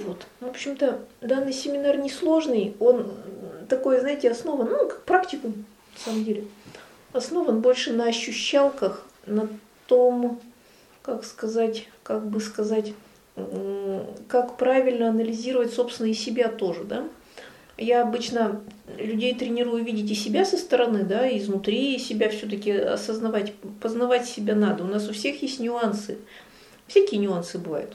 вот. В общем-то, данный семинар несложный, он такой, знаете, основан, ну, как практикум, на самом деле. Основан больше на ощущалках, на том, как бы сказать, как правильно анализировать, собственно, и себя тоже, да. Я обычно людей тренирую видеть и себя со стороны, да, и изнутри себя все-таки осознавать, познавать себя надо. У нас у всех есть нюансы, всякие нюансы бывают.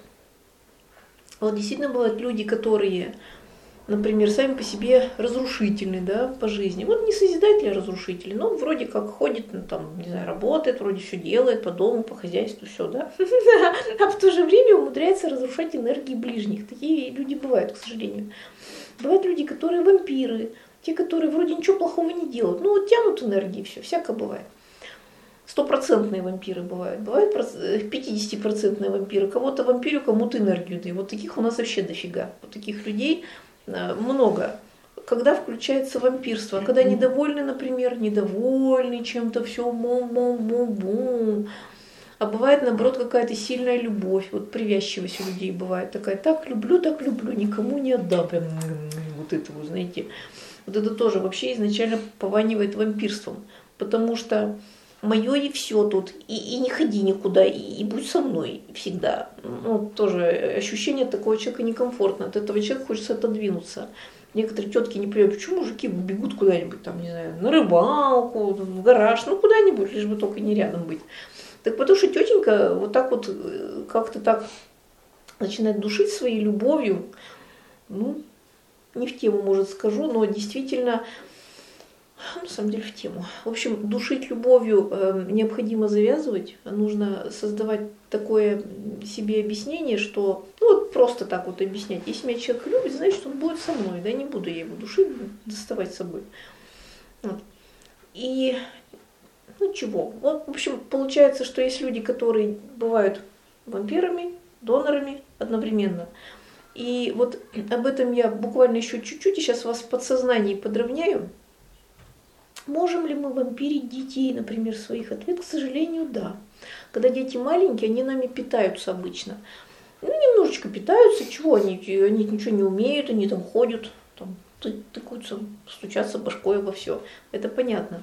Вот действительно бывают люди, которые, например, сами по себе разрушительны, да, по жизни. Вот не созидатели, а разрушители. Ну, вроде как ходит, ну, там, не знаю, работает, вроде все делает по дому, по хозяйству, все, да. А в то же время умудряется разрушать энергии ближних. Такие люди бывают, к сожалению. Бывают люди, которые вампиры, те, которые вроде ничего плохого не делают. Ну, вот тянут энергии, все, всякое бывает. 100% вампиры бывают. Бывают 50% вампиры. Кого-то вампирю, кому-то энергию дают. Вот таких у нас вообще дофига. Вот таких людей много. Когда включается вампирство, когда недовольны, например, недовольны чем-то, все бум-бум-бум-бум. А бывает, наоборот, какая-то сильная любовь, вот привязчивость у людей бывает такая, так люблю, никому не отдам. Прям вот это, вы знаете. Вот это тоже вообще изначально пованивает вампирством. Потому что мое и все тут, и не ходи никуда, и будь со мной всегда. Ну, тоже ощущение такого человека некомфортно, от этого человека хочется отодвинуться. Некоторые тетки не понимают, почему мужики бегут куда-нибудь, там, не знаю, на рыбалку, в гараж, ну куда-нибудь, лишь бы только не рядом быть. Так потому что тетенька вот так вот как-то так начинает душить своей любовью, ну, не в тему, может, скажу, но действительно, на самом деле в тему. В общем, душить любовью необходимо завязывать, нужно создавать такое себе объяснение, что, ну вот просто так вот объяснять, если меня человек любит, значит он будет со мной, да, не буду я его душить, доставать с собой. Вот. И ну чего? Вот, в общем, получается, что есть люди, которые бывают вампирами, донорами одновременно. И вот об этом я буквально еще чуть-чуть, и сейчас вас в подсознании подровняю. Можем ли мы вампирить детей, например, своих? Ответ, к сожалению, да. Когда дети маленькие, они нами питаются обычно. Ну, немножечко питаются, чего они ничего не умеют, они там ходят, там, тыкаются, стучатся башкой во все. Это понятно.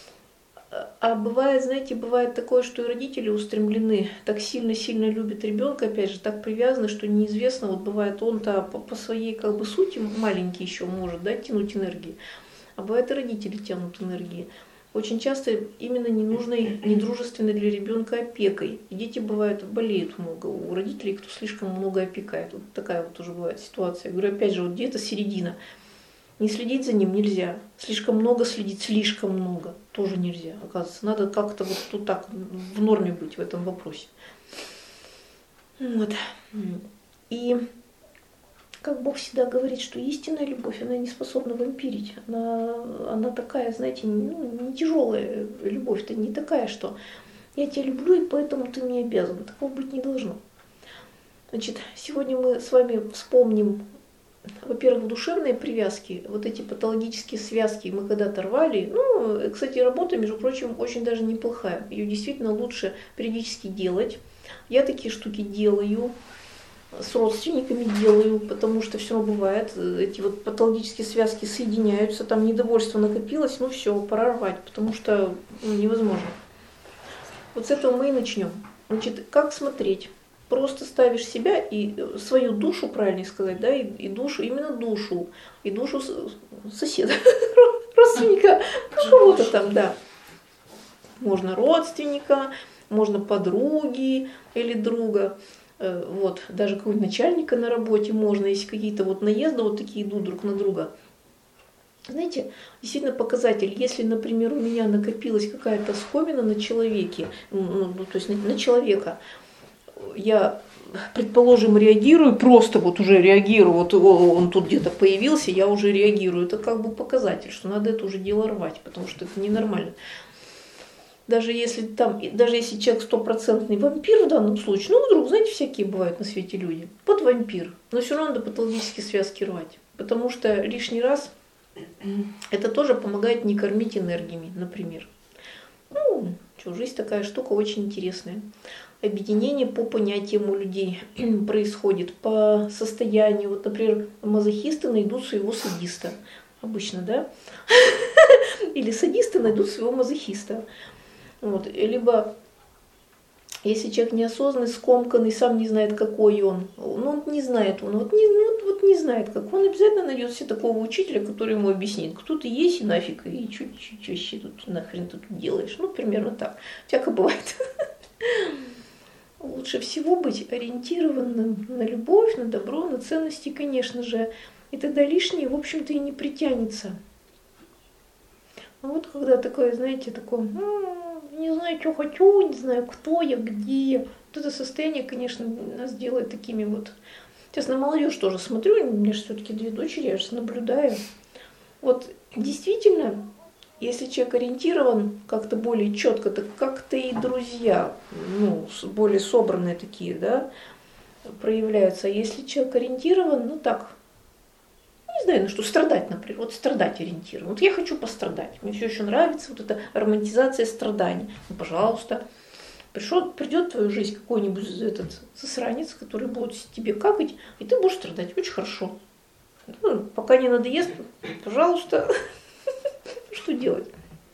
А бывает, знаете, бывает такое, что и родители устремлены, так сильно-сильно любят ребенка, опять же, так привязаны, что неизвестно, вот бывает он-то по своей как бы сути маленький еще может, да, тянуть энергии, а бывает и родители тянут энергии. Очень часто именно ненужной, недружественной для ребенка опекой. И дети бывают, болеют много у родителей, кто слишком много опекает. Вот такая вот уже бывает ситуация. Я говорю, опять же, вот где-то середина. Не следить за ним нельзя. Слишком много следить, слишком много тоже нельзя. Оказывается, надо как-то вот тут так в норме быть в этом вопросе. Вот. И как Бог всегда говорит, что истинная любовь, она не способна вампирить. Она такая, знаете, не тяжелая любовь-то, не такая, что я тебя люблю, и поэтому ты мне обязан. Такого быть не должно. Значит, сегодня мы с вами вспомним, во-первых, душевные привязки, вот эти патологические связки мы когда-то рвали. Ну, кстати, работа, между прочим, очень даже неплохая. Ее действительно лучше периодически делать. Я такие штуки делаю, с родственниками делаю, потому что все равно бывает, эти вот патологические связки соединяются, там недовольство накопилось, ну все, пора рвать, потому что невозможно. Вот с этого мы и начнем. Значит, как смотреть? Просто ставишь себя и свою душу, правильно сказать, да, и душу, именно душу, и душу соседа, родственника, ну кого-то там, да. Можно родственника, можно подруги или друга, вот, даже какого-нибудь начальника на работе можно, если какие-то вот наезды вот такие идут друг на друга. Знаете, действительно показатель, если, например, у меня накопилась какая-то скомина на человеке, ну, то есть на человека, я, предположим, реагирую, просто вот уже реагирую, вот он тут где-то появился, я уже реагирую. Это как бы показатель, что надо это уже дело рвать, потому что это ненормально. Даже если человек 100% вампир в данном случае, ну вдруг, знаете, всякие бывают на свете люди, вот вампир, но все равно надо патологические связки рвать, потому что лишний раз это тоже помогает не кормить энергиями, например. Ну, Что жизнь такая штука очень интересная. Объединение по понятиям у людей происходит, по состоянию. Вот, например, мазохисты найдут своего садиста. Обычно, да? Или садисты найдут своего мазохиста. Вот. Либо, если человек неосознанный, скомканный, сам не знает, какой он. Ну, он не знает, он вот не знает, как он обязательно найдет себе такого учителя, который ему объяснит, кто ты есть и нафиг, и что вообще тут нахрен ты тут делаешь. Ну, примерно так. Всяко бывает. Лучше всего быть ориентированным на любовь, на добро, на ценности, конечно же. И тогда лишнее, в общем-то, и не притянется. А вот когда такое, знаете, такое, не знаю, что хочу, не знаю, кто я, где. Вот это состояние, конечно, нас делает такими вот. Сейчас на молодежь тоже смотрю, у меня же все-таки 2 дочери, я же наблюдаю. Вот действительно, если человек ориентирован как-то более четко, так как-то и друзья, ну, более собранные такие, да, проявляются. А если человек ориентирован, ну так, не знаю, на что, страдать, например, вот страдать ориентирован. Вот я хочу пострадать, мне все еще нравится вот эта романтизация страданий. Ну, пожалуйста, придет в твою жизнь какой-нибудь этот засранец, который будет тебе какать, и ты будешь страдать, очень хорошо. Ну, пока не надоест, пожалуйста. Что делать?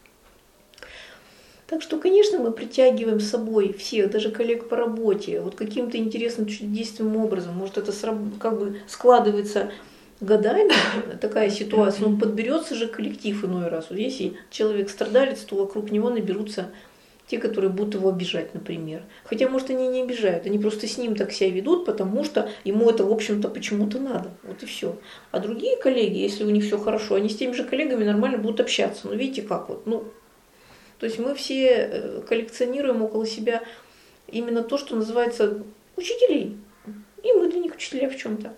Так что, конечно, мы притягиваем с собой всех, даже коллег по работе, вот каким-то интересным, чудодейственным образом. Может, это как бы складывается годами, такая ситуация, но подберется же коллектив иной раз. Вот если человек страдалец, то вокруг него наберутся те, которые будут его обижать, например. Хотя, может, они не обижают, они просто с ним так себя ведут, потому что ему это, в общем-то, почему-то надо. Вот и все. А другие коллеги, если у них все хорошо, они с теми же коллегами нормально будут общаться. Ну, видите, как вот. Ну, то есть мы все коллекционируем около себя именно то, что называется учителей. И мы для них учителя в чем-то.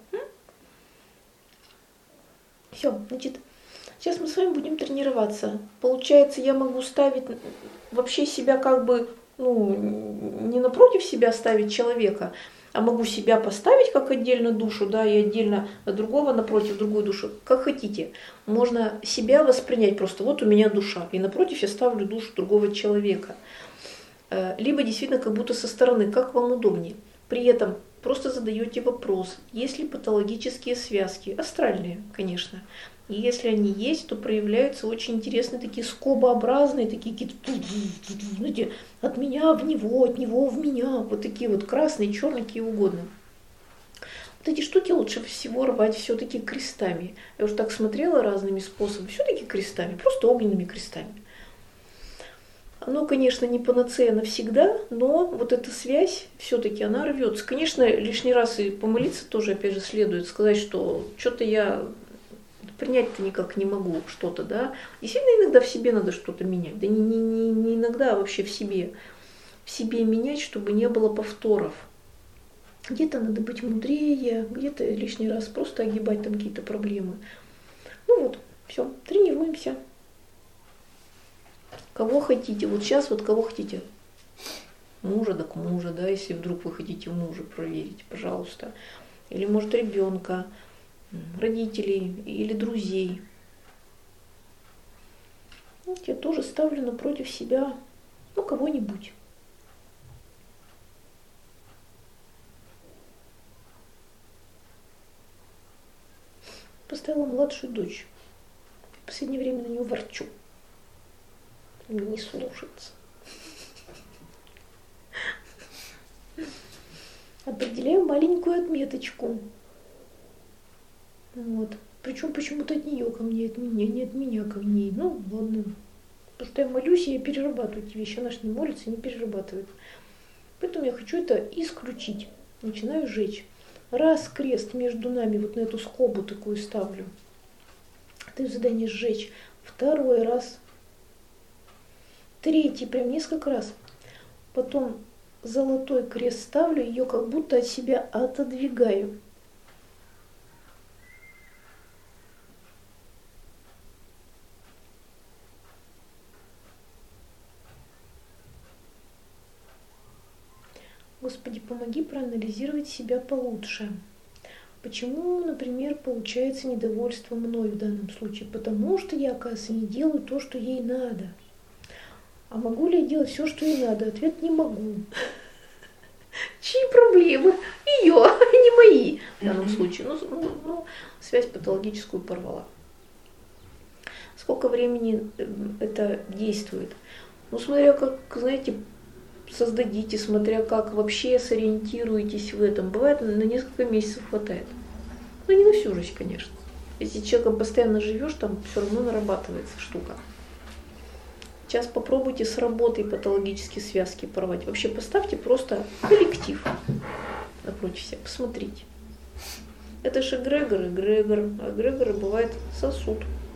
Все, значит, сейчас мы с вами будем тренироваться. Получается, я могу ставить вообще себя как бы, ну, не напротив себя ставить человека, а могу себя поставить как отдельно душу, да, и отдельно другого напротив другую душу, как хотите. Можно себя воспринять просто, вот у меня душа, и напротив я ставлю душу другого человека. Либо действительно как будто со стороны, как вам удобнее. При этом просто задаете вопрос, есть ли патологические связки, астральные, конечно. И если они есть, то проявляются очень интересные такие скобообразные, такие какие-то, знаете, от меня в него, от него в меня, вот такие вот красные, черные, какие угодно. Вот эти штуки лучше всего рвать все-таки крестами. Я уже так смотрела разными способами, все-таки крестами, просто огненными крестами. Оно, конечно, не панацея навсегда, но вот эта связь все-таки она рвется. Конечно, лишний раз и помолиться тоже, опять же, следует сказать, что что-то я принять-то никак не могу что-то, да. Действительно, иногда в себе надо что-то менять. Да не иногда, а вообще в себе. В себе менять, чтобы не было повторов. Где-то надо быть мудрее, где-то лишний раз просто огибать там какие-то проблемы. Ну вот, все, тренируемся. Кого хотите, вот сейчас вот кого хотите. Мужа, так мужа, да, если вдруг вы хотите мужа проверить, пожалуйста. Или, может, ребенка, родителей или друзей. Вот я тоже ставлю напротив себя, ну, кого-нибудь. Поставила младшую дочь. В последнее время на нее ворчу. Не слушается. Определяю маленькую отметочку. Вот. Причем почему-то от нее ко мне, от меня, не от меня ко мне. Ну, ладно. Потому что я молюсь, и я перерабатываю эти вещи. Она же не молится, не перерабатывает. Поэтому я хочу это исключить. Начинаю жечь. Раз крест между нами, вот на эту скобу такую ставлю. Даю задание сжечь. Второй раз. Третий, прям несколько раз. Потом золотой крест ставлю, ее как будто от себя отодвигаю. Господи, помоги проанализировать себя получше. Почему, например, получается недовольство мной в данном случае? Потому что я, оказывается, не делаю то, что ей надо. А могу ли я делать все, что ей надо? Ответ: не могу. Чьи проблемы? Ее, не мои в данном случае. Ну, связь патологическую порвала. Сколько времени это действует? Ну, смотря как, знаете, создадите, смотря как вообще сориентируетесь в этом. Бывает, на несколько месяцев хватает. Но не на всю жизнь, конечно. Если с человеком постоянно живешь, там все равно нарабатывается штука. Сейчас попробуйте с работой патологические связки порвать. Вообще поставьте просто коллектив напротив себя, посмотрите. Это же эгрегор. А эгрегоры бывает сосуд.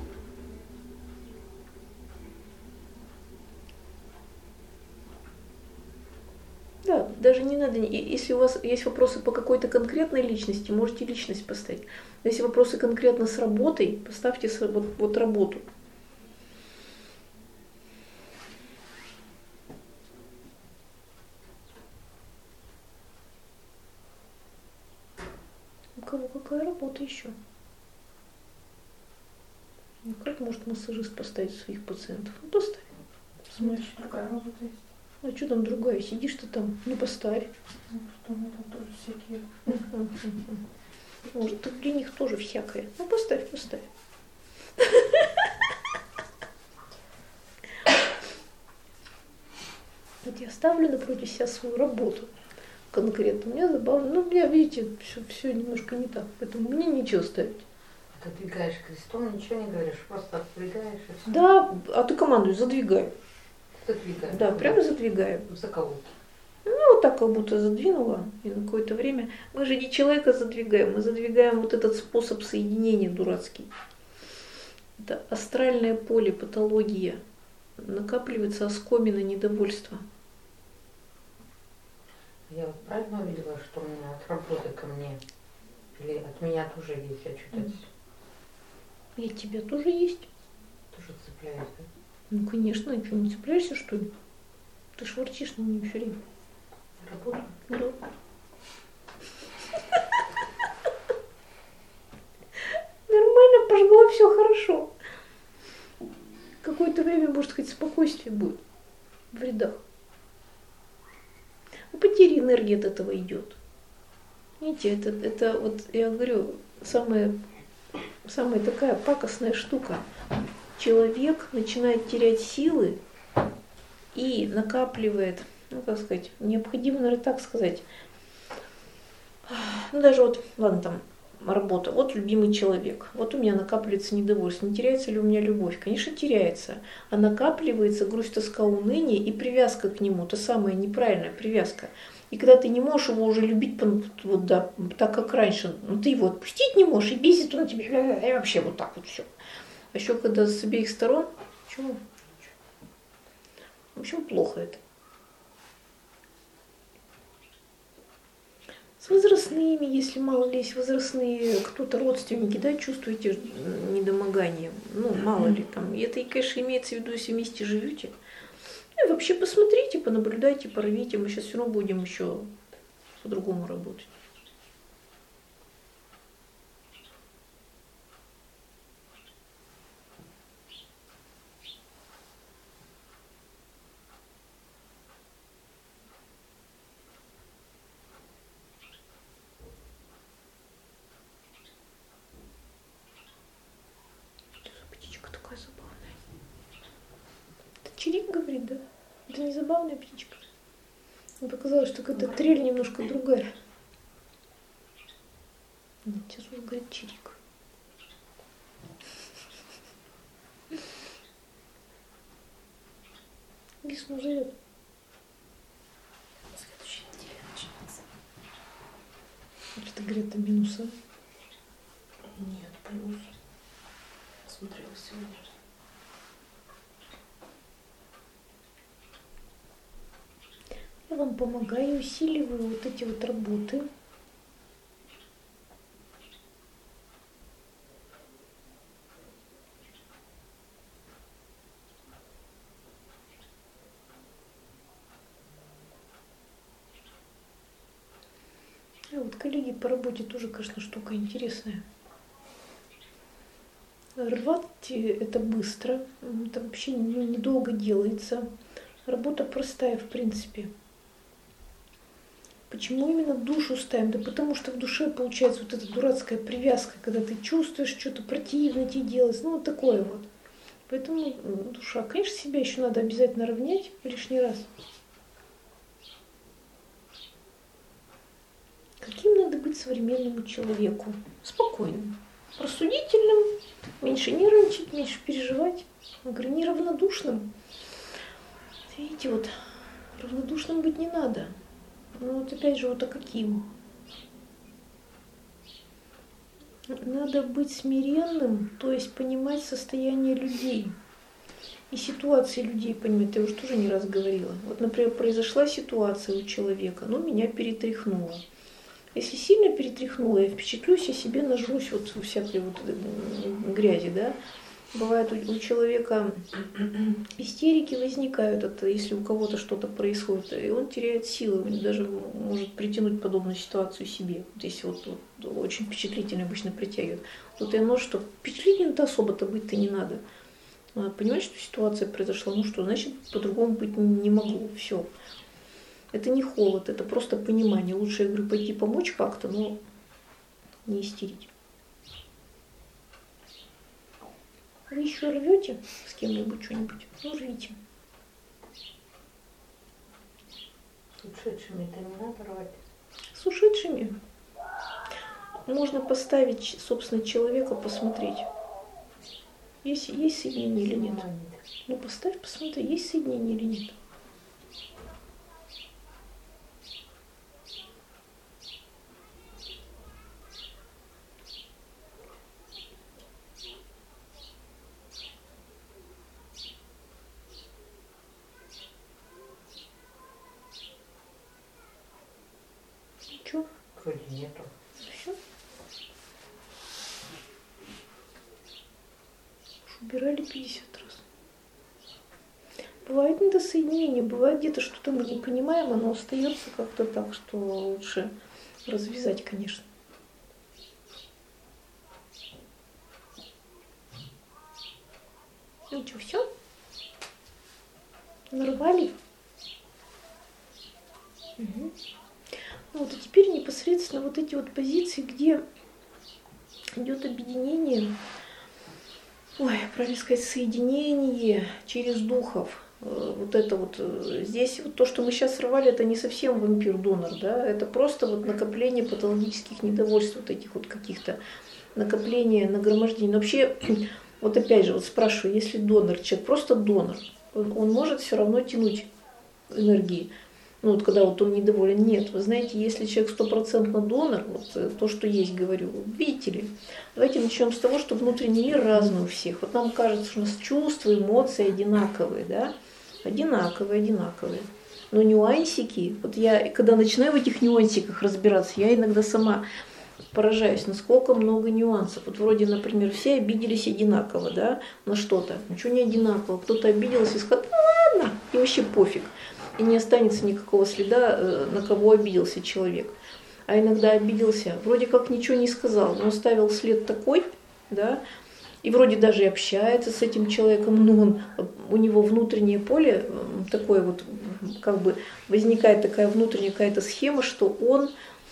Да, даже не надо, если у вас есть вопросы по какой-то конкретной личности, можете личность поставить. Но если вопросы конкретно с работой, поставьте вот работу. У кого какая работа еще? Ну, как может массажист поставить своих пациентов? Ну, поставь. Смотри, какая работа есть. А что там другая? Сидишь ты там, ну поставь. Ну, что мы там тоже всякие. Может, ты для них тоже всякое. Ну, поставь. Вот я ставлю напротив себя свою работу конкретно. Мне забавно. Ну, меня, видите, все немножко не так. Поэтому мне нечего ставить. Ты двигаешь крестом, ничего не говоришь, просто отодвигаешь и все. Да, а ты командуешь, задвигай. Задвигаешь. Да, прямо задвигаю. За кого? Ну, вот так как будто задвинула, и на какое-то время. Мы же не человека задвигаем, мы задвигаем вот этот способ соединения дурацкий. Это астральное поле, патология. Накапливается оскомина недовольства. Я вот правильно увидела, что у меня от работы ко мне? Или от меня тоже есть? Я что-то И от тебя тоже есть. тоже цепляюсь, да? Ну, конечно, ты не цепляешься, что ли? Ты ж ворчишь на нее все время. Работа? Да. Нормально пожгло, все хорошо. Какое-то время, может, хоть спокойствие будет в рядах. У потери энергии от этого идет. Видите, это вот, я говорю, самая такая пакостная штука. Человек начинает терять силы и накапливает, ну, как сказать, необходимо, наверное, так сказать. Ну, даже вот, ладно, там, работа. Вот любимый человек. Вот у меня накапливается недовольство. Не теряется ли у меня любовь? Конечно, теряется. А накапливается грусть, тоска, уныние и привязка к нему. Та самая неправильная привязка. И когда ты не можешь его уже любить вот, да, так, как раньше, ну ты его отпустить не можешь, и бесит он тебя, и вообще вот так вот все. А еще когда с обеих сторон, почему? В общем, плохо это. С возрастными, если мало ли есть возрастные, кто-то родственники, да, чувствуете недомогание, ну, мало ли там. И это, конечно, имеется в виду, если вместе живете. И вообще посмотрите, понаблюдайте, порвите. Мы сейчас все равно будем еще по-другому работать. Птичка такая забавная. Это чирик говорит, да? Это не забавная птичка. Мне показалось, что какая-то трель немножко другая. Нет, сейчас уже говорит чирик. Весну зовет. На следующей неделе начинается. Что-то говорят, там минуса. Нет, плюс. Смотрела сегодня. Я вам помогаю, усиливаю вот эти вот работы. А вот коллеги по работе тоже, конечно, штука интересная. Рвать это быстро, это вообще недолго делается. Работа простая, в принципе. Почему именно душу ставим? Да потому что в душе получается вот эта дурацкая привязка, когда ты чувствуешь, что-то противно тебе делать, ну вот такое вот. Поэтому душа, конечно, себя еще надо обязательно равнять лишний раз. Каким надо быть современному человеку? Спокойным, рассудительным, меньше нервничать, меньше переживать. Я говорю, неравнодушным. Видите, вот равнодушным быть не надо. Ну вот опять же, вот а каким? Надо быть смиренным, то есть понимать состояние людей и ситуации людей понимать. Я уже тоже не раз говорила. Вот, например, произошла ситуация у человека, ну меня перетряхнуло. Если сильно перетряхнула, я впечатлюсь, я себе нажрусь вот всякой вот грязи, да. Бывает у человека истерики возникают, это если у кого-то что-то происходит, и он теряет силы, он даже может притянуть подобную ситуацию себе. Вот если вот очень впечатлительно обычно притягивают. Вот и оно, что впечатлительным-то особо-то быть-то не надо. Надо понимать, что ситуация произошла, ну что, значит, по-другому быть не могу, все. Это не холод, это просто понимание. Лучше, я говорю, пойти помочь как-то, но не истерить. Вы еще рвете с кем-нибудь что-нибудь? Ну, рвите. С ушедшими-то не надо рвать. С ушедшими можно поставить, собственно, человека, посмотреть, есть соединение или нет. Ну, поставь, посмотри, есть соединение или нет. Ничего. Вроде нету. Все. Убирали 50 раз. Бывает недосоединение, бывает где-то что-то мы не понимаем, оно остается как-то так, что лучше развязать, конечно. Ну что, все? Нарвали? Угу. Ну вот, а теперь непосредственно вот эти вот позиции, где идет объединение, правильно сказать, соединение через духов. Вот это вот здесь вот то, что мы сейчас срывали, это не совсем вампир-донор, да, это просто вот накопление патологических недовольств, вот этих вот каких-то накопления, нагромождений. Но вообще, вот опять же, вот спрашиваю, если донор, человек просто донор, он может все равно тянуть энергии. Ну вот когда вот он недоволен, нет. Вы знаете, если человек стопроцентно донор, вот то, что есть, говорю, видите ли, давайте начнем с того, что внутренний мир разный у всех. Вот нам кажется, что у нас чувства, эмоции одинаковые, да, одинаковые. Но нюансики, вот я, когда начинаю в этих нюансиках разбираться, я иногда сама поражаюсь, насколько много нюансов. Вот вроде, например, все обиделись одинаково, да, на что-то, ничего не одинаково. Кто-то обиделся и сказал, ну ладно, и вообще пофиг. И не останется никакого следа, на кого обиделся человек. А иногда обиделся, вроде как ничего не сказал, но оставил след такой, да, и вроде даже и общается с этим человеком, но у него внутреннее поле такое вот, как бы возникает такая внутренняя какая-то схема, что он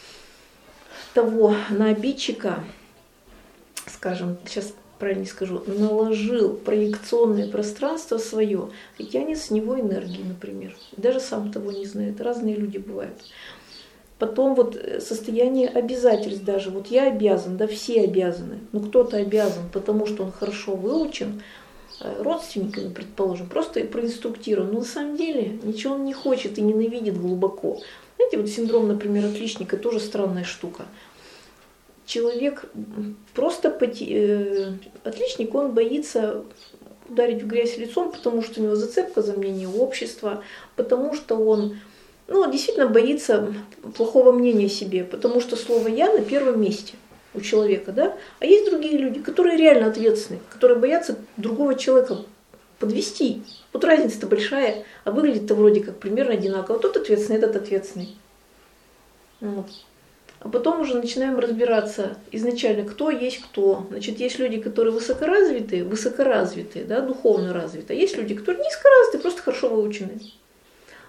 того на обидчика, скажем, сейчас правильно скажу, наложил проекционное пространство свое и тянет с него энергии, например. Даже сам того не знает. Разные люди бывают. Потом вот состояние обязательств даже. Вот я обязан, да, все обязаны. Но кто-то обязан, потому что он хорошо выучен, родственниками, предположим, просто и проинструктирован. Но на самом деле ничего он не хочет и ненавидит глубоко. Знаете, вот синдром, например, отличника тоже странная штука. Человек просто отличник, он боится ударить в грязь лицом, потому что у него зацепка за мнение общества, потому что он действительно боится плохого мнения о себе, потому что слово «я» на первом месте у человека, да? А есть другие люди, которые реально ответственны, которые боятся другого человека подвести. Вот разница-то большая, а выглядит-то вроде как примерно одинаково. Тот ответственный, этот ответственный. Вот. А потом уже начинаем разбираться изначально, кто есть кто. Значит, есть люди, которые высокоразвитые, да, духовно развитые. А есть люди, которые низкоразвитые, просто хорошо выучены.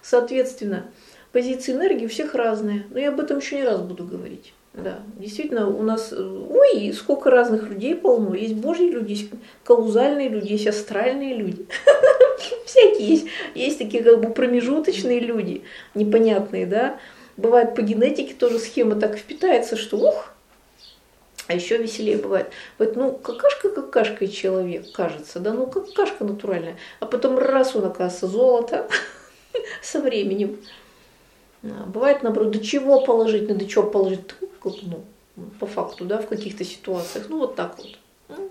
Соответственно, позиции энергии у всех разные. Но я об этом еще не раз буду говорить. Да, действительно, у нас, ой, сколько разных людей полно. Есть божьи люди, есть каузальные люди, есть астральные люди. Всякие есть. Есть такие как бы промежуточные люди, непонятные, да. Бывает по генетике тоже схема так впитается, что ух, а еще веселее бывает. Вот, ну, какашка и человек, кажется, да, ну, какашка натуральная. А потом раз он оказывается золото со временем. Бывает, наоборот, до чего положить, до чего положить, ну, по факту, да, в каких-то ситуациях. Ну, вот так вот.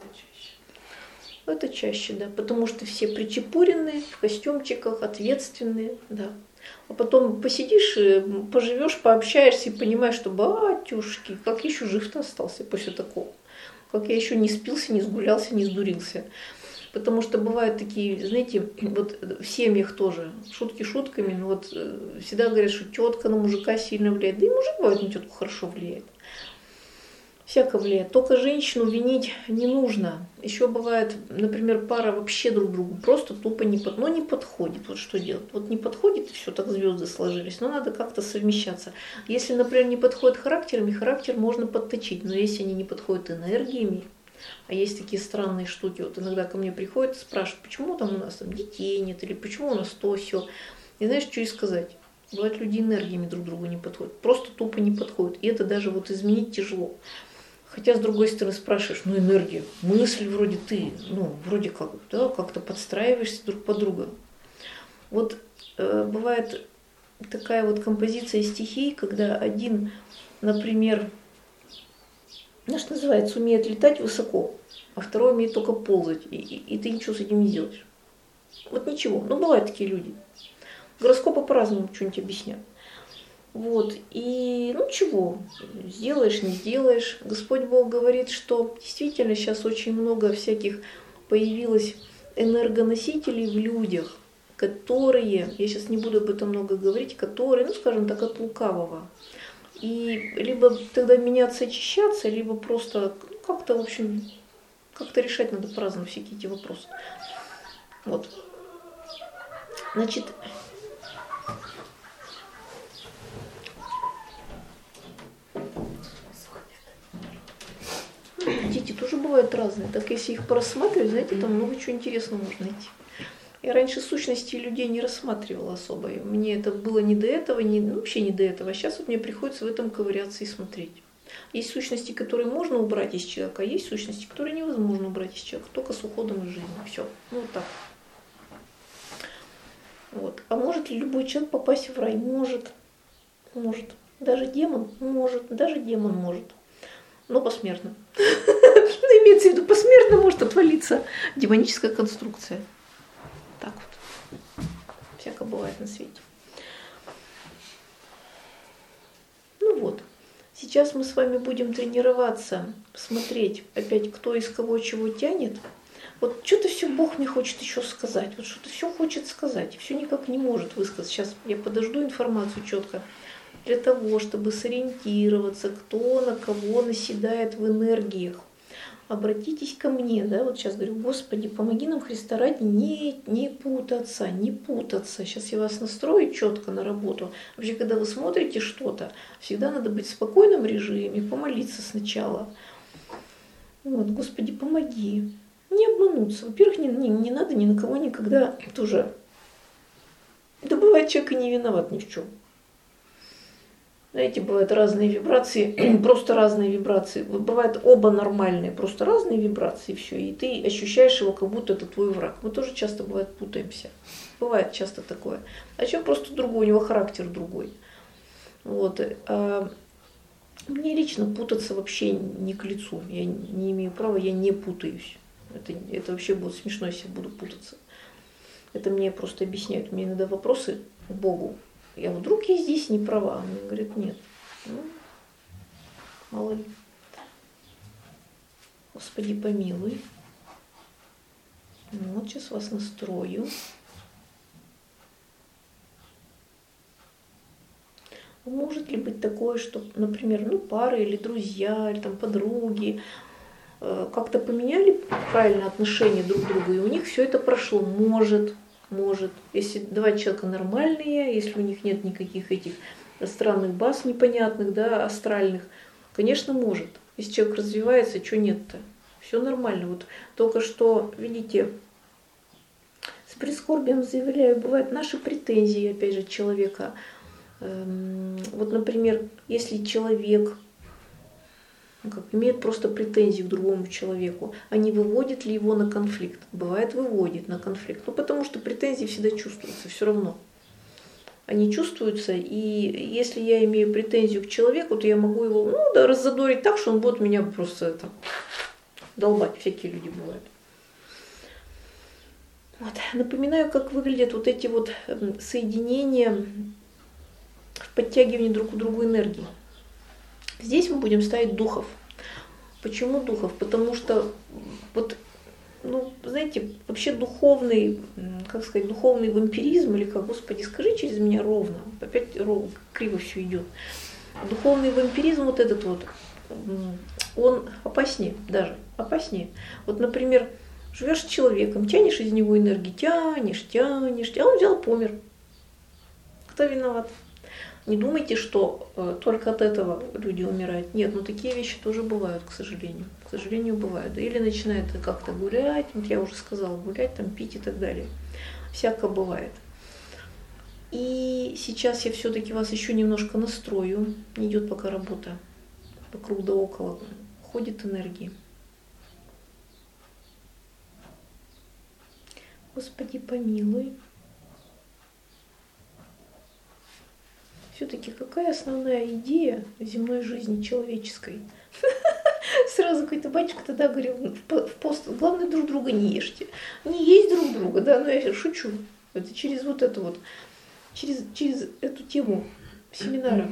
Это чаще, да, потому что все причепуренные, в костюмчиках, ответственные, да. А потом посидишь, поживешь, пообщаешься и понимаешь, что батюшки, как я еще жив-то остался после такого. Как я еще не спился, не сгулялся, не сдурился. Потому что бывают такие, знаете, вот в семьях тоже, шутки шутками, но вот всегда говорят, что тетка на мужика сильно влияет. Да и мужик, бывает, на тетку хорошо влияет. Всяко влияет. Только женщину винить не нужно. Еще бывает, например, пара вообще друг другу просто тупо не подходит. Вот что делать? Вот не подходит, и все, так звезды сложились. Но надо как-то совмещаться. Если, например, не подходят характерами, характер можно подточить. Но если они не подходят энергиями, а есть такие странные штуки, вот иногда ко мне приходят и спрашивают, почему там у нас там детей нет, или почему у нас то, сё. И знаешь, что и сказать? Бывает, люди энергиями друг другу не подходят, просто тупо не подходят. И это даже вот изменить тяжело. Хотя, с другой стороны, спрашиваешь, ну, энергия, мысль вроде ты, ну, вроде как, да, как-то подстраиваешься друг под друга. Вот бывает такая вот композиция стихий, когда один, например, что называется, умеет летать высоко, а второй умеет только ползать, и ты ничего с этим не сделаешь. Вот ничего. Ну, бывают такие люди. Гороскопы по-разному что-нибудь объяснят. Вот. И, ну, чего, сделаешь, не сделаешь. Господь Бог говорит, что действительно сейчас очень много всяких появилось энергоносителей в людях, которые, я сейчас не буду об этом много говорить, которые, ну, скажем так, от лукавого. И либо тогда меняться, очищаться, либо просто как-то, в общем, как-то решать надо по-разному всякие эти вопросы. Вот. Значит, дети тоже бывают разные. Так если их порассматривать, знаете, там много чего интересного можно найти. Я раньше сущности людей не рассматривала особо. Мне это было не до этого, вообще не до этого. А сейчас вот мне приходится в этом ковыряться и смотреть. Есть сущности, которые можно убрать из человека, а есть сущности, которые невозможно убрать из человека, только с уходом из жизни. Все. Ну вот так. Вот. А может ли любой человек попасть в рай? Может. Может. Даже демон может. Даже демон может. Но посмертно. Ну, имеется в виду, посмертно может отвалиться демоническая конструкция. Так вот. Всяко бывает на свете. Ну вот. Сейчас мы с вами будем тренироваться, смотреть опять, кто из кого чего тянет. Вот что-то все Бог мне хочет еще сказать. Вот что-то все хочет сказать. Все никак не может высказать. Сейчас я подожду информацию четко. Для того, чтобы сориентироваться, кто на кого наседает в энергиях. Обратитесь ко мне, да, вот сейчас говорю, Господи, помоги нам, Христа ради, не путаться, не путаться. Сейчас я вас настрою четко на работу. Вообще, когда вы смотрите что-то, всегда надо быть в спокойном режиме, помолиться сначала. Вот, Господи, помоги. Не обмануться. Во-первых, не надо ни на кого никогда тоже. Да бывает, человек и не виноват ни в чем. Знаете, бывают разные вибрации, просто разные вибрации. Бывают оба нормальные, просто разные вибрации, и все. И ты ощущаешь его, как будто это твой враг. Мы тоже часто, бывает, путаемся. Бывает часто такое. А человек просто другой, у него характер другой. Вот. А мне лично путаться вообще не к лицу. Я не имею права, я не путаюсь. Это вообще будет смешно, если я буду путаться. Это мне просто объясняют. Мне иногда вопросы к Богу. Вдруг я здесь не права? Мне говорят, нет. Ну, мало ли. Господи, помилуй. Вот сейчас вас настрою. Может ли быть такое, что, например, пары или друзья, или там подруги как-то поменяли правильно отношения друг к другу, и у них все это прошло? Может Может. Если два человека нормальные, если у них нет никаких этих странных баз непонятных, да, астральных, конечно, может. Если человек развивается, что нет-то? Все нормально. Вот только что, видите, с прискорбием заявляю, бывают наши претензии, опять же, человека. Вот, например, если человек имеет просто претензии к другому человеку, а не выводит ли его на конфликт? Бывает, выводит на конфликт. Ну, потому что претензии всегда чувствуются все равно. Они чувствуются, и если я имею претензию к человеку, то я могу его раззадорить так, что он будет меня просто долбать. Всякие люди бывают. Вот. Напоминаю, как выглядят вот эти вот соединения в подтягивании друг к другу энергии. Здесь мы будем ставить духов. Почему духов? Потому что, знаете, вообще духовный вампиризм, или как, Господи, скажи через меня ровно, опять криво все идет. Духовный вампиризм вот этот вот, он опаснее даже, опаснее. Вот, например, живешь с человеком, тянешь из него энергию, тянешь, а он взял, помер. Кто виноват? Не думайте, что только от этого люди умирают. Нет, такие вещи тоже бывают, к сожалению. К сожалению, бывают. Или начинает как-то гулять, я уже сказала, гулять, там, пить и так далее. Всякое бывает. И сейчас я все-таки вас еще немножко настрою. Не идет пока работа. Вокруг да около ходит энергии. Господи, помилуй. Все-таки какая основная идея земной жизни человеческой? Сразу какой-то батюшка тогда говорил в пост: главное, друг друга не ешьте. Не есть друг друга, да, но я шучу. Это через вот это вот, через эту тему семинара.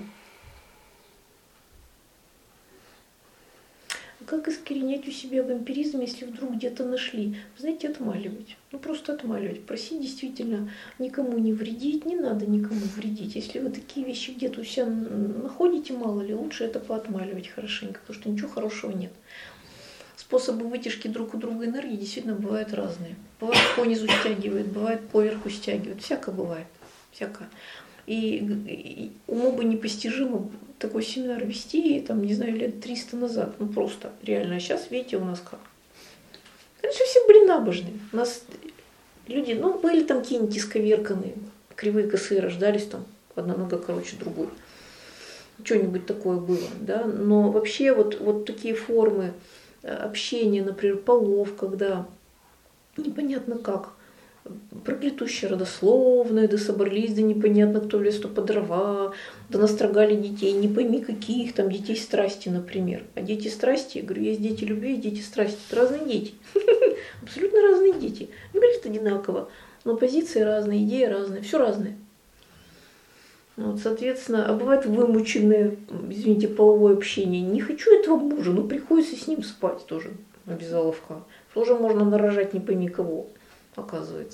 Как искоренять у себя вампиризм, если вдруг где-то нашли? Знаете, отмаливать. Просто отмаливать. Просить действительно никому не вредить, не надо никому вредить. Если вы такие вещи где-то у себя находите, мало ли, лучше это поотмаливать хорошенько, потому что ничего хорошего нет. Способы вытяжки друг у друга энергии действительно бывают разные. Бывает понизу стягивает, бывает поверху стягивает. Всякое бывает. Всякое. И уму бы непостижимо такой семинар вести, там, не знаю, лет 300 назад. Просто реально. А сейчас, видите, у нас как. Конечно, все были набожные. У нас люди, были там какие-нибудь исковерканные, кривые, косые рождались, там, одна нога короче другой. Что-нибудь такое было, да. Но вообще вот такие формы общения, например, полов, когда непонятно как, проклятущая родословная, да собрались, да непонятно кто в лес, то по дрова, да настрогали детей, не пойми каких, там детей страсти, например. А дети страсти, я говорю, есть дети любви, есть дети страсти. Это разные дети. Абсолютно разные дети. Не выглядят одинаково, но позиции разные, идеи разные, все разное. Соответственно, а бывает вымученное, извините, половое общение. Не хочу этого мужа, но приходится с ним спать тоже, обязаловка. Тоже можно нарожать не пойми кого. Оказывается.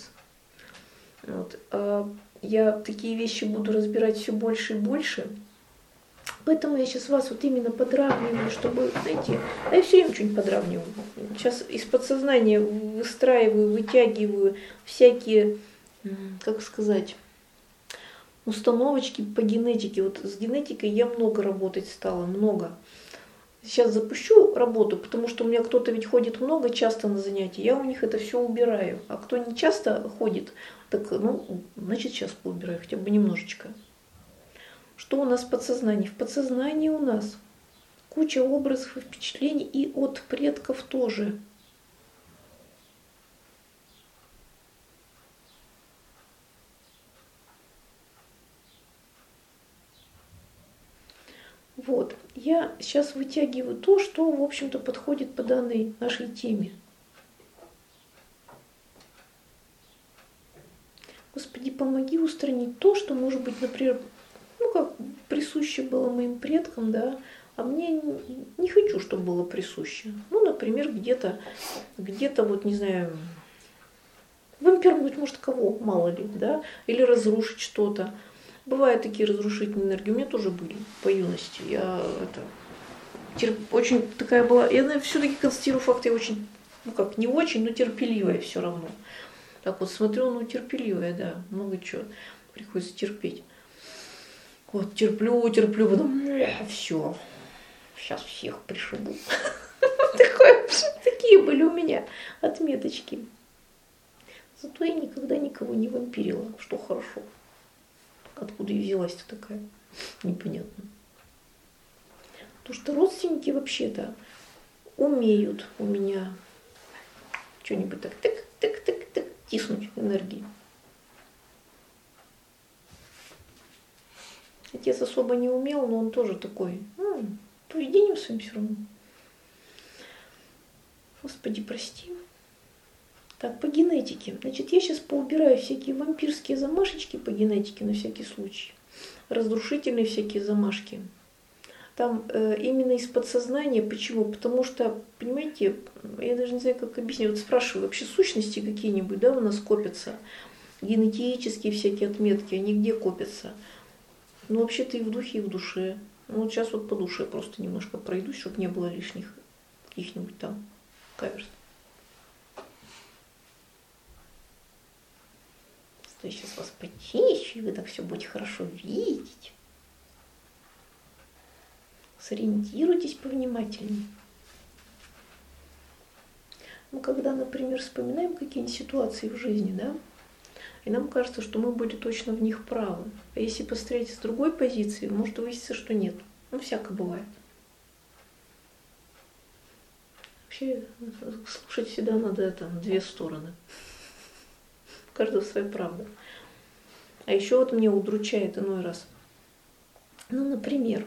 А я такие вещи буду разбирать все больше и больше. Поэтому я сейчас вас именно подравниваю, чтобы, знаете, я все время что-нибудь подравниваю. Сейчас из подсознания выстраиваю, вытягиваю всякие, как сказать, установочки по генетике. Вот с генетикой я много работать стала, много. Сейчас запущу работу, потому что у меня кто-то ведь ходит много, часто на занятия, я у них это все убираю. А кто не часто ходит, так, значит, сейчас поубираю, хотя бы немножечко. Что у нас в подсознании? В подсознании у нас куча образов и впечатлений, и от предков тоже. Вот. Я сейчас вытягиваю то, что, в общем-то, подходит по данной нашей теме. Господи, помоги устранить то, что, может быть, например, как присуще было моим предкам, да, а мне не хочу, чтобы было присуще. Например, где-то, не знаю, вампирнуть, может, кого, мало ли, да, или разрушить что-то. Бывают такие разрушительные энергии, у меня тоже были по юности. Я очень такая была, я все-таки констатирую факты, очень, не очень, но терпеливая все равно. Так вот смотрю, ну терпеливая, да, много чего приходится терпеть. Вот терплю, потом все, сейчас всех пришибу. Такие были у меня отметочки. Зато я никогда никого не вампирила, что хорошо. Откуда и взялась-то такая, непонятно. Потому что родственники вообще-то умеют у меня что-нибудь так тык-тык-тык-тык тиснуть энергии. Отец особо не умел, но он тоже такой, поведением своим все равно. Господи, прости. Так, по генетике. Значит, я сейчас поубираю всякие вампирские замашечки по генетике на всякий случай. Разрушительные всякие замашки. Там именно из подсознания. Почему? Потому что, понимаете, я даже не знаю, как объяснить. Вот спрашиваю, вообще сущности какие-нибудь, да, у нас копятся? Генетические всякие отметки, они где копятся? Ну, вообще-то и в духе, и в душе. Ну, вот сейчас вот по душе просто немножко пройдусь, чтобы не было лишних каких-нибудь там каверс. Я сейчас вас почищу, и вы так все будете хорошо видеть. Сориентируйтесь повнимательнее. Мы когда, например, вспоминаем какие-нибудь ситуации в жизни, да, и нам кажется, что мы были точно в них правы. А если посмотреть с другой позиции, может выясниться, что нет. Ну, всяко бывает. Вообще, слушать всегда надо там две стороны. У каждого своя правда. А еще вот меня удручает иной раз. Ну, например,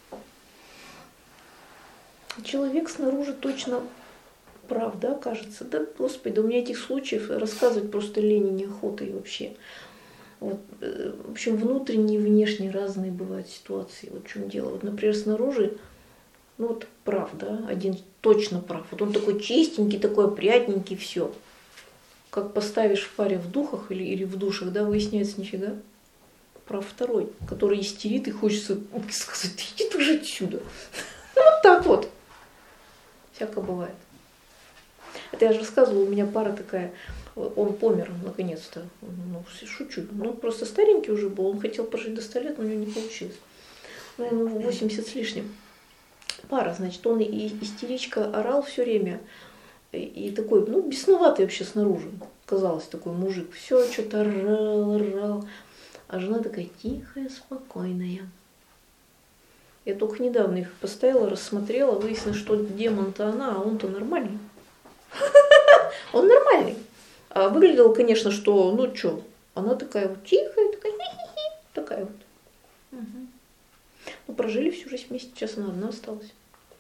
человек снаружи точно прав, да, кажется. Да, Господи, да у меня этих случаев рассказывать просто лень и неохота и вообще. Вот, в общем, внутренние и внешние разные бывают ситуации. Вот в чем дело. Вот, например, снаружи, ну вот прав, да, один точно прав. Вот он такой чистенький, такой опрятненький, все. Как поставишь в паре в духах или в душах, да, выясняется нифига. Прав второй, который истерит и хочется сказать, иди ты уже отсюда. Вот так вот. Всяко бывает. Это я же рассказывала, у меня пара такая, он помер наконец-то. Ну, шучу. Ну, просто старенький уже был, он хотел прожить до 100 лет, но у него не получилось. Ну, ему 80 с лишним. Пара, значит, он и истеричка орал все время. И такой, ну, бесноватый вообще снаружи. Казалось, такой мужик. Все что-то орал. А жена такая тихая, спокойная. Я только недавно их поставила, рассмотрела, выяснилось, что демон-то она, а он-то нормальный. Он нормальный. А выглядело, конечно, что, ну что, она такая вот тихая, такая хи-хи-хи, такая вот. Ну, прожили всю жизнь вместе, сейчас она одна осталась.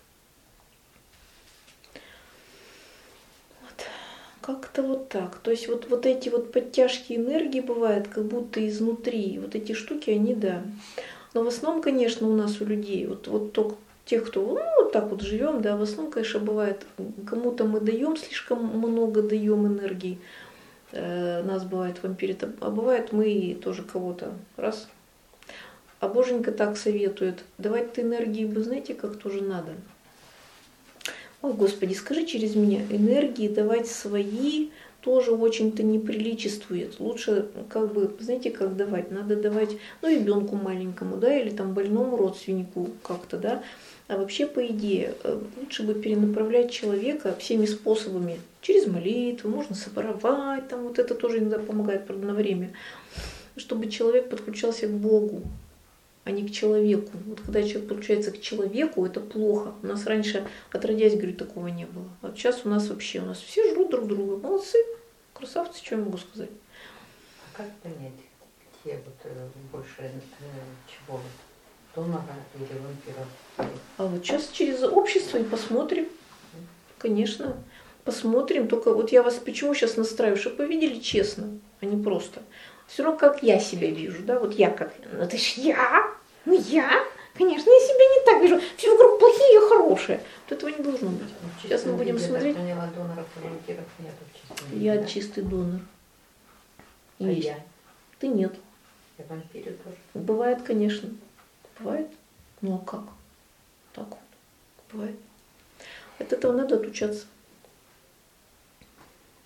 Вот. Как-то вот так. То есть вот эти вот подтяжки энергии бывают, как будто изнутри. Вот эти штуки, они, да. Но в основном, конечно, у нас, у людей, вот только тех, кто вот так вот живем, да, в основном, конечно, бывает, кому-то мы даем, слишком много даем энергии, нас бывает вампирит, а бывает мы тоже кого-то раз. А Боженька так советует, давать-то энергии, вы знаете, как тоже надо. Ой, Господи, скажи через меня, энергии давать свои тоже очень-то не приличествует. Лучше, как бы, знаете, как давать? Надо давать, ну, ребенку маленькому, да, или там больному родственнику как-то, да. А вообще, по идее, лучше бы перенаправлять человека всеми способами. Через молитву, можно соборовать, там вот это тоже иногда помогает, правда, на время. Чтобы человек подключался к Богу, а не к человеку. Вот когда человек подключается к человеку, это плохо. У нас раньше, отродясь, говорю, такого не было. А сейчас у нас вообще, у нас все жрут друг друга. Молодцы, красавцы, что я могу сказать. А как понять, где вот больше чего? Донора или вампира? А вот сейчас через общество и посмотрим. Конечно, посмотрим. Только вот я вас почему сейчас настраиваю, чтобы вы видели честно, а не просто. Все равно, как я себя вижу, да, вот я как, ну это ж я, ну я, конечно, я себя не так вижу, все вокруг плохие, я хорошая. Вот этого не должно быть. Сейчас мы будем смотреть. Я поняла, доноров и вампиров нет в чистом виде, Я да? чистый донор. А Есть. я? Ты нет. Я вампирю тоже. Бывает, конечно. Бывает. Ну а как? Так вот. Бывает. От этого надо отучаться.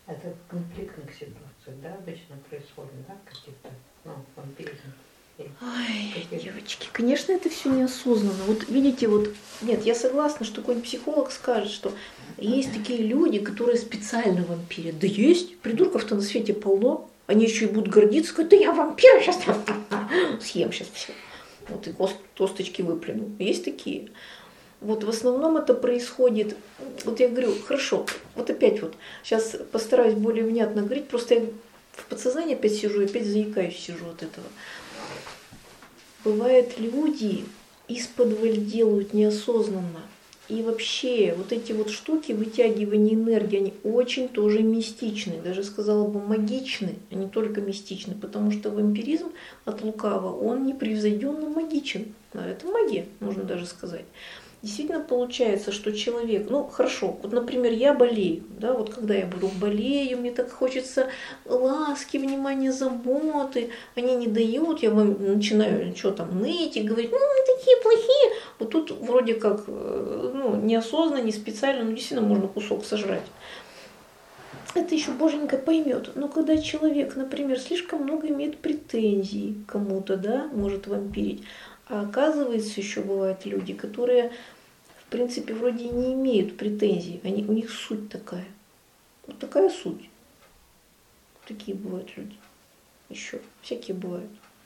Это в конфликтных ситуациях, да, обычно происходит, да, каких-то, вампиризм? Ой, девочки, конечно, это все неосознанно. Вот видите, нет, я согласна, что какой-нибудь психолог скажет, что есть такие люди, которые специально вампирят. Да есть, придурков-то на свете полно. Они еще и будут гордиться, сказать, да я вампир, сейчас съем сейчас все. Вот и косточки выплюну. Есть такие. Вот в основном это происходит, вот я говорю, хорошо, вот опять сейчас постараюсь более внятно говорить, просто я в подсознании опять сижу, опять заикаюсь сижу от этого. Бывает, люди исподволь делают неосознанно. И вообще вот эти штуки вытягивания энергии, они очень тоже мистичны, даже сказала бы магичны, а не только мистичны, потому что вампиризм от лукава, он непревзойденно магичен. Это магия, можно даже сказать. Действительно получается, что человек, хорошо, например, я болею, да, когда я болею, мне так хочется ласки, внимания, заботы, они не дают, я вам начинаю ныть и говорить, вы такие плохие, вот тут вроде как, неосознанно, не специально, но действительно можно кусок сожрать. Это еще боженька поймет, но когда человек, например, слишком много имеет претензий к кому-то, да, может вампирить, а оказывается, еще бывают люди, которые, в принципе, вроде не имеют претензий, у них суть такая. Вот такая суть. Такие бывают люди. Еще всякие бывают.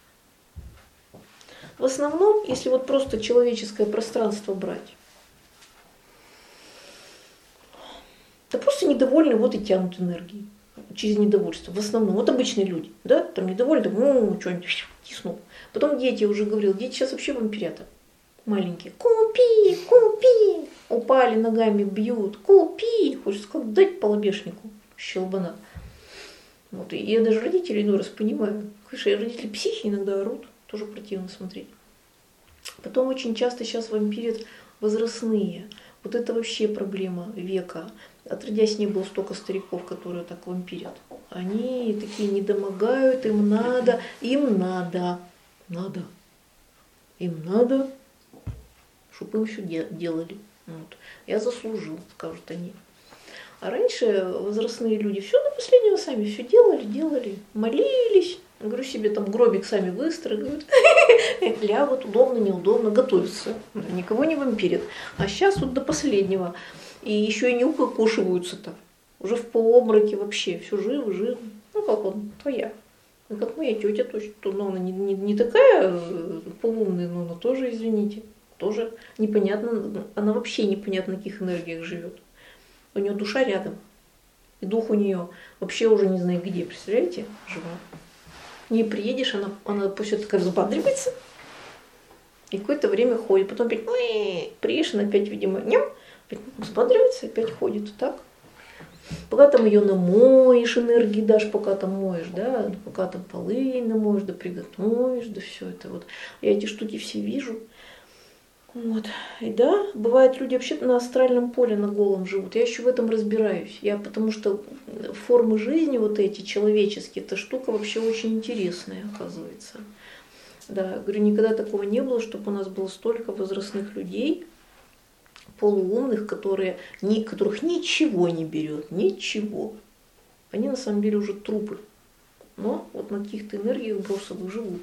В основном, если просто человеческое пространство брать, да просто недовольны и тянут энергией через недовольство. В основном, обычные люди, да, там недовольны, что-нибудь тиснул. Потом дети, я уже говорил, дети сейчас вообще вампирята. Маленькие. Купи, купи. Упали, ногами бьют. Купи. Хочется как дать по лобешнику. Щелбана. И я даже родителей иной раз понимаю. Конечно, родители психи иногда орут. Тоже противно смотреть. Потом очень часто сейчас вампирят возрастные. Это вообще проблема века. Отродясь не было столько стариков, которые так вампирят. Они такие недомогают, им надо, чтобы им все делали. Я заслужил, скажут они. А раньше возрастные люди все до последнего сами все делали, молились. Говорю, себе там гробик сами выстроят, лягут, удобно, неудобно, готовятся. Никого не вампирят. А сейчас до последнего. И еще и не укокошиваются там. Уже в полуобмороке вообще. Все живы. Как он, твоя. Как моя тетя точно. Но она не такая полумная, но она тоже, извините, тоже непонятно. Она вообще непонятно на каких энергиях живет. У нее душа рядом. И дух у нее вообще уже не знаю где. Представляете? Жива. Не приедешь, она после такая взбадривается. И какое-то время ходит. Потом опять приедешь, она опять, видимо, опять взбадривается, опять ходит. Так. Пока там ее намоешь, энергии дашь, пока там моешь, да, пока там полы намоешь, да приготовишь, да все это Я эти штуки все вижу. И да, бывает, люди вообще на астральном поле на голом живут. Я еще в этом разбираюсь. Потому что формы жизни эти человеческие, эта штука вообще очень интересная, оказывается. Да, говорю, никогда такого не было, чтобы у нас было столько возрастных людей, полуумных, которых ничего не берет, ничего. Они на самом деле уже трупы. Но на каких-то энергиях бросовых живут.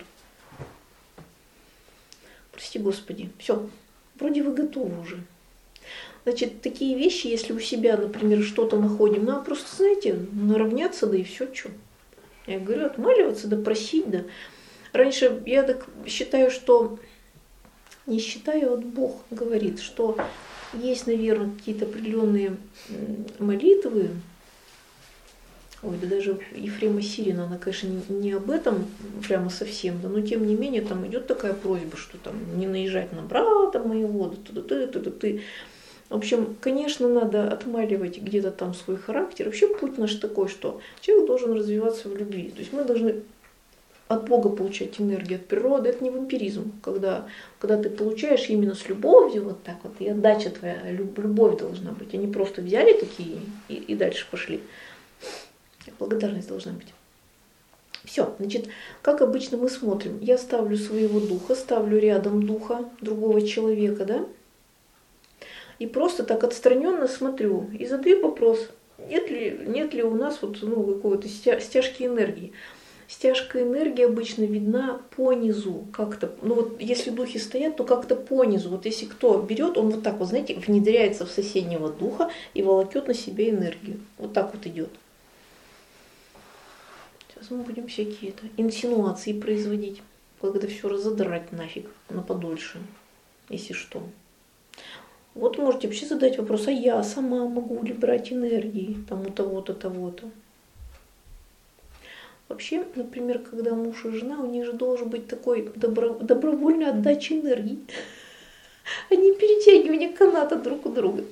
Прости Господи. Все. Вроде вы готовы уже. Значит, такие вещи, если у себя, например, что-то находим, надо просто, знаете, наравняться, да и все, что. Я говорю, отмаливаться, да просить, да. Раньше я так считаю, что, не считаю, Бог говорит, что есть, наверное, какие-то определенные молитвы. Ой, да даже Ефрема Сирина, она, конечно, не об этом прямо совсем, да, но тем не менее там идет такая просьба, что там не наезжать на брата моего, да ты. В общем, конечно, надо отмаливать где-то там свой характер. Вообще путь наш такой, что человек должен развиваться в любви. То есть мы должны от Бога получать энергию, от природы. Это не вампиризм, когда ты получаешь именно с любовью, и отдача твоя, любовь должна быть. Они просто взяли такие и дальше пошли. Благодарность должна быть. Все, значит, как обычно мы смотрим. Я ставлю своего духа, ставлю рядом духа другого человека, да? И просто так отстраненно смотрю и задаю вопрос. нет ли у нас вот, какой-то стяжки энергии. Стяжка энергии обычно видна по низу как-то. Если духи стоят, то как-то по низу. Вот если кто берет, он вот так вот, знаете, внедряется в соседнего духа и волокет на себе энергию. Вот так вот идет. Сейчас мы будем всякие инсинуации производить. Когда все разодрать нафиг на подольше, если что. Вот можете вообще задать вопрос, а я сама могу ли брать энергии там у того-то, того-то. Вообще, например, когда муж и жена, у них же должен быть такой добровольная отдача энергии, а не перетягивание каната друг у друга.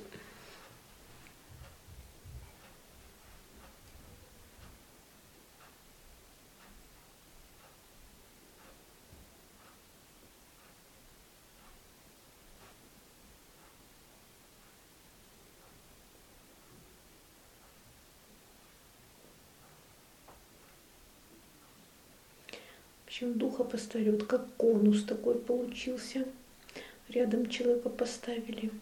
В общем, духа поставили, вот как конус такой получился. Рядом человека поставили.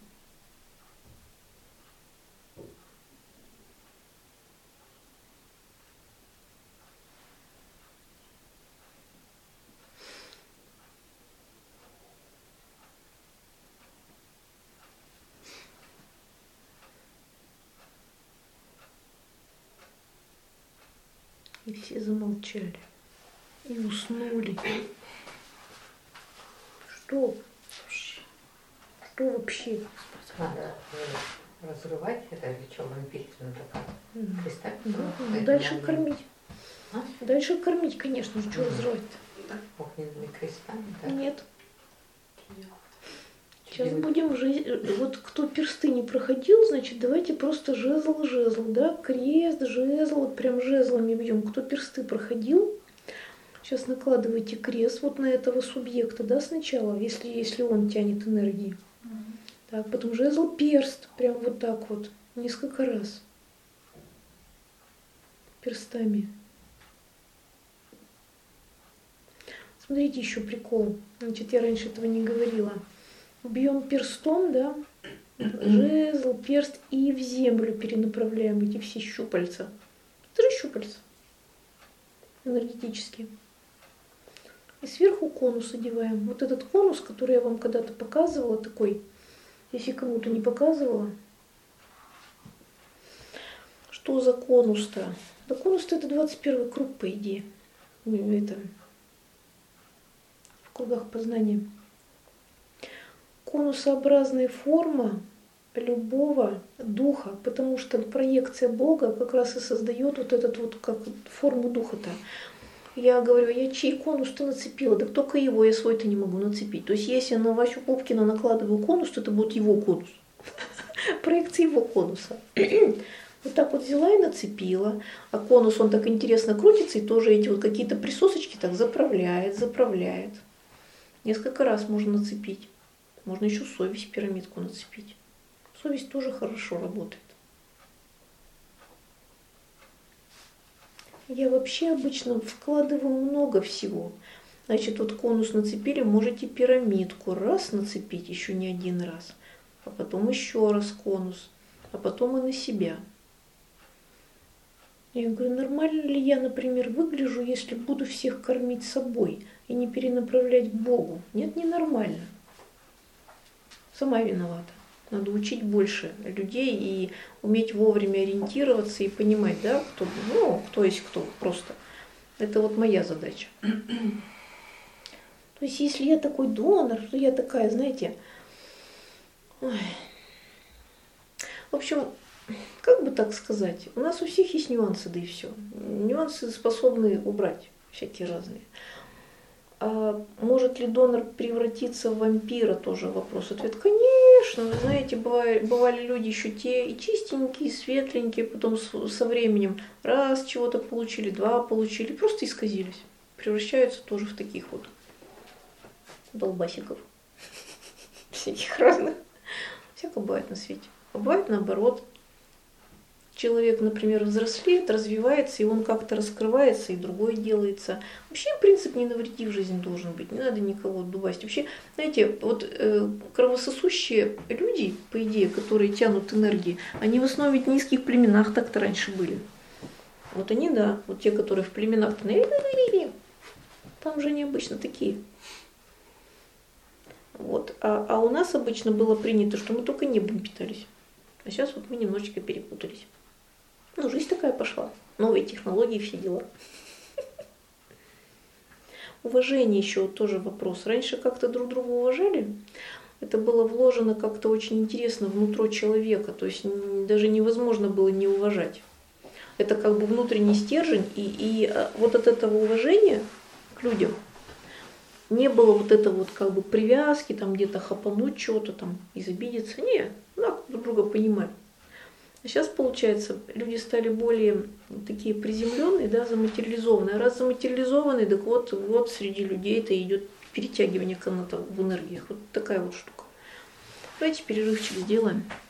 И все замолчали. И уснули. Что? Что вообще? Надо разрывать это или что, вампиризм такой? Представь, Дальше кормить. А? Дальше кормить, конечно же, что разрывать-то? Огненными крестами, да? Нет. Сейчас будем жизнь. Вот кто персты не проходил, значит, давайте просто жезл, да? Крест, жезл, вот прям жезлами бьем. Кто персты проходил, сейчас накладывайте крест вот на этого субъекта, да, сначала, если он тянет энергии. Так, потом жезл, перст, прям вот так вот, несколько раз. Перстами. Смотрите, еще прикол. Значит, я раньше этого не говорила. Бьем перстом, да, жезл, перст, и в землю перенаправляем эти все щупальца. Это же щупальца энергетические. И сверху конус одеваем. Вот этот конус, который я вам когда-то показывала, такой, если кому-то не показывала. Что за конус-то? Да конус-то это 21 круг, по идее. Это в кругах познания. Конусообразная форма любого духа, потому что проекция Бога как раз и создает вот этот вот как форму духа-то. Я говорю, я чей конус-то нацепила? Да только его, я свой-то не могу нацепить. То есть если я на Васю Пупкина накладываю конус, то это будет его конус. Проекция его конуса. Вот так вот взяла и нацепила. А конус, он так интересно крутится, и тоже эти вот какие-то присосочки так заправляет. Несколько раз можно нацепить. Можно еще совесть, пирамидку нацепить. Совесть тоже хорошо работает. Я вообще обычно вкладываю много всего. Значит, вот конус нацепили, можете пирамидку раз нацепить, еще не один раз. А потом еще раз конус. А потом и на себя. Я говорю, нормально ли я, например, выгляжу, если буду всех кормить собой и не перенаправлять к Богу? Нет, ненормально. Сама виновата. Надо учить больше людей и уметь вовремя ориентироваться и понимать, да, кто есть кто просто. Это вот моя задача. То есть, если я такой донор, то я такая, знаете, в общем, как бы так сказать, у нас у всех есть нюансы, да и все. Нюансы способны убрать всякие разные. А может ли донор превратиться в вампира, тоже вопрос. Ответ, конечно, вы знаете, бывали люди еще те и чистенькие, и светленькие, потом со временем раз чего-то получили, два получили, просто исказились. Превращаются тоже в таких вот долбасиков. Всяких разных. Всякое бывает на свете. А бывает наоборот. человек, например, взрослеет, развивается, и он как-то раскрывается, и другое делается. Вообще, принцип «не навреди» в жизни должен быть, не надо никого дубасить. Вообще, знаете, вот кровососущие люди, по идее, которые тянут энергии, они в основе в низких племенах так-то раньше были. Вот они, да, вот те, которые в племенах-то, там же они обычно такие. Вот. А у нас обычно было принято, что мы только небом питались. А сейчас вот мы немножечко перепутались. Ну, жизнь такая пошла. Новые технологии, все дела. Уважение еще тоже вопрос. Раньше как-то друг друга уважали. Это было вложено как-то очень интересно внутрь человека. То есть даже невозможно было не уважать. Это как бы внутренний стержень. И вот от этого уважения к людям не было вот этого вот как бы привязки, там где-то хапануть что-то, там изобидеться. Не, надо друг друга понимать. А сейчас, получается, люди стали более такие приземленные, да, заматериализованные. Раз заматериализованные, так вот среди людей это идет перетягивание каната в энергиях. Вот такая вот штука. Давайте перерывчик сделаем.